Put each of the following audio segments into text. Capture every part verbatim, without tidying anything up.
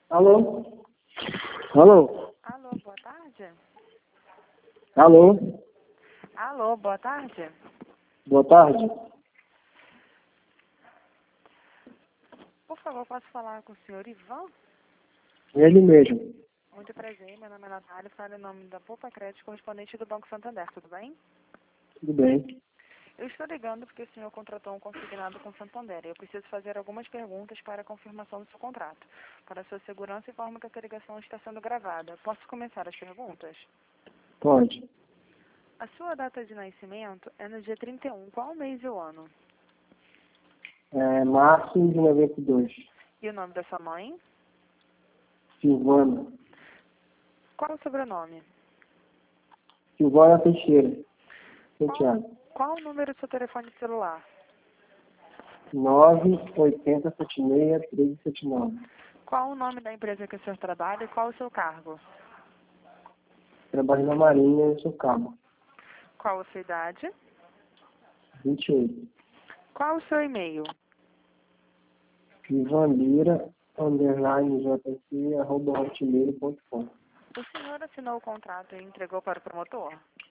Alô? Alô? Alô, boa tarde. Alô? Alô, boa tarde. Boa tarde. Por favor, posso falar com o senhor Ivan? Ele mesmo. Muito prazer, meu nome é Natália, falo em nome da Poupa Crédito, correspondente do Banco Santander, tudo bem? Tudo bem? Eu estou ligando porque o senhor contratou um consignado com Santander e eu preciso fazer algumas perguntas para a confirmação do seu contrato. Para a sua segurança, informo que essa ligação está sendo gravada. Posso começar as perguntas? Pode. A sua data de nascimento é no dia trinta e um. Qual o mês e o ano? É março de noventa e dois. E o nome da sua mãe? Silvana. Qual o sobrenome? Silvana Teixeira. Qual, Santiago. qual o número do seu telefone celular? nove oito zero sete seis três sete nove. Qual o nome da empresa que o senhor trabalha e qual o seu cargo? Trabalho na Marinha e sou cabo. Qual a sua idade? vinte e oito. Qual o seu e-mail? Ivanlira, underline jc, arroba hotmail ponto com. O senhor assinou o contrato e entregou para o promotor?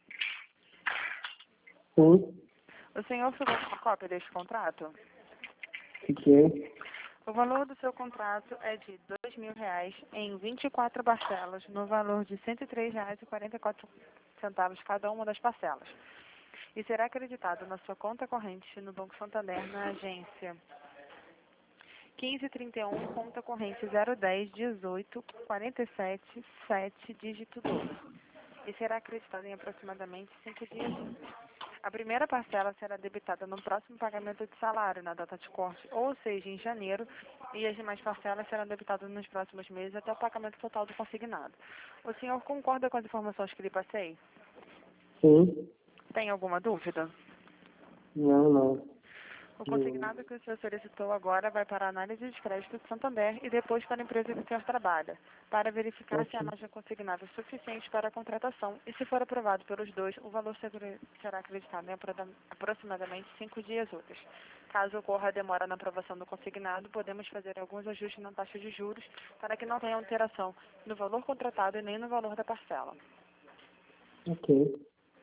Sim, O senhor ficou com uma cópia deste contrato? fiquei. O valor do seu contrato é de dois mil reais em vinte e quatro parcelas, no valor de cento e três reais e quarenta e quatro centavos cada uma das parcelas. E será acreditado na sua conta corrente no Banco Santander, na agência quinze trinta e um, conta corrente zero dez, dezoito, quarenta e sete, sete, dígito doze. E será acreditado em aproximadamente cinco dias úteis. A primeira parcela será debitada no próximo pagamento de salário, na data de corte, ou seja, em janeiro, e as demais parcelas serão debitadas nos próximos meses até o pagamento total do consignado. O senhor concorda com as informações que lhe passei? Sim. Tem alguma dúvida? Não, não. O Não. consignado que o senhor solicitou agora vai para a análise de crédito do Santander e depois para a empresa que o senhor trabalha, para verificar se a Ok. margem consignada é suficiente para a contratação e, se for aprovado pelos dois, o valor segura- será acreditado em apro- aproximadamente cinco dias úteis. Caso ocorra a demora na aprovação do consignado, podemos fazer alguns ajustes na taxa de juros para que não tenha alteração no valor contratado e nem no valor da parcela. Ok.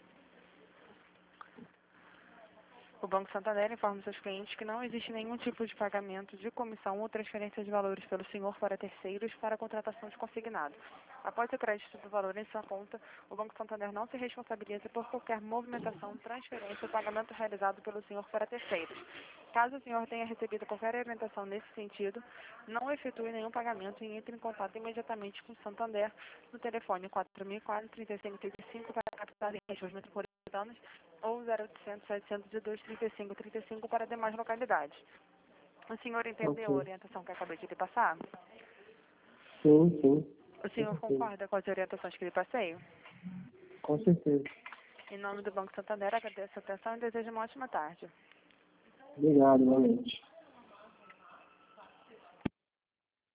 O Banco Santander informa seus clientes que não existe nenhum tipo de pagamento de comissão ou transferência de valores pelo senhor para terceiros para a contratação de consignado. Após o crédito do valor em sua conta, o Banco Santander não se responsabiliza por qualquer movimentação, transferência ou pagamento realizado pelo senhor para terceiros. Caso o senhor tenha recebido qualquer orientação nesse sentido, não efetue nenhum pagamento e entre em contato imediatamente com o Santander no telefone quatro mil e quatro, trinta e cinco, trinta e cinco para captar em regiões metropolitanas ou zero oitocentos, setecentos e dois, trinta e cinco, trinta e cinco para demais localidades. O senhor entendeu a Ok. orientação que eu acabei de lhe passar? Sim, sim. O Com senhor certeza. concorda com as orientações que lhe passei? Com certeza. Em nome do Banco Santander, agradeço a atenção e desejo uma ótima tarde. Obrigado, realmente.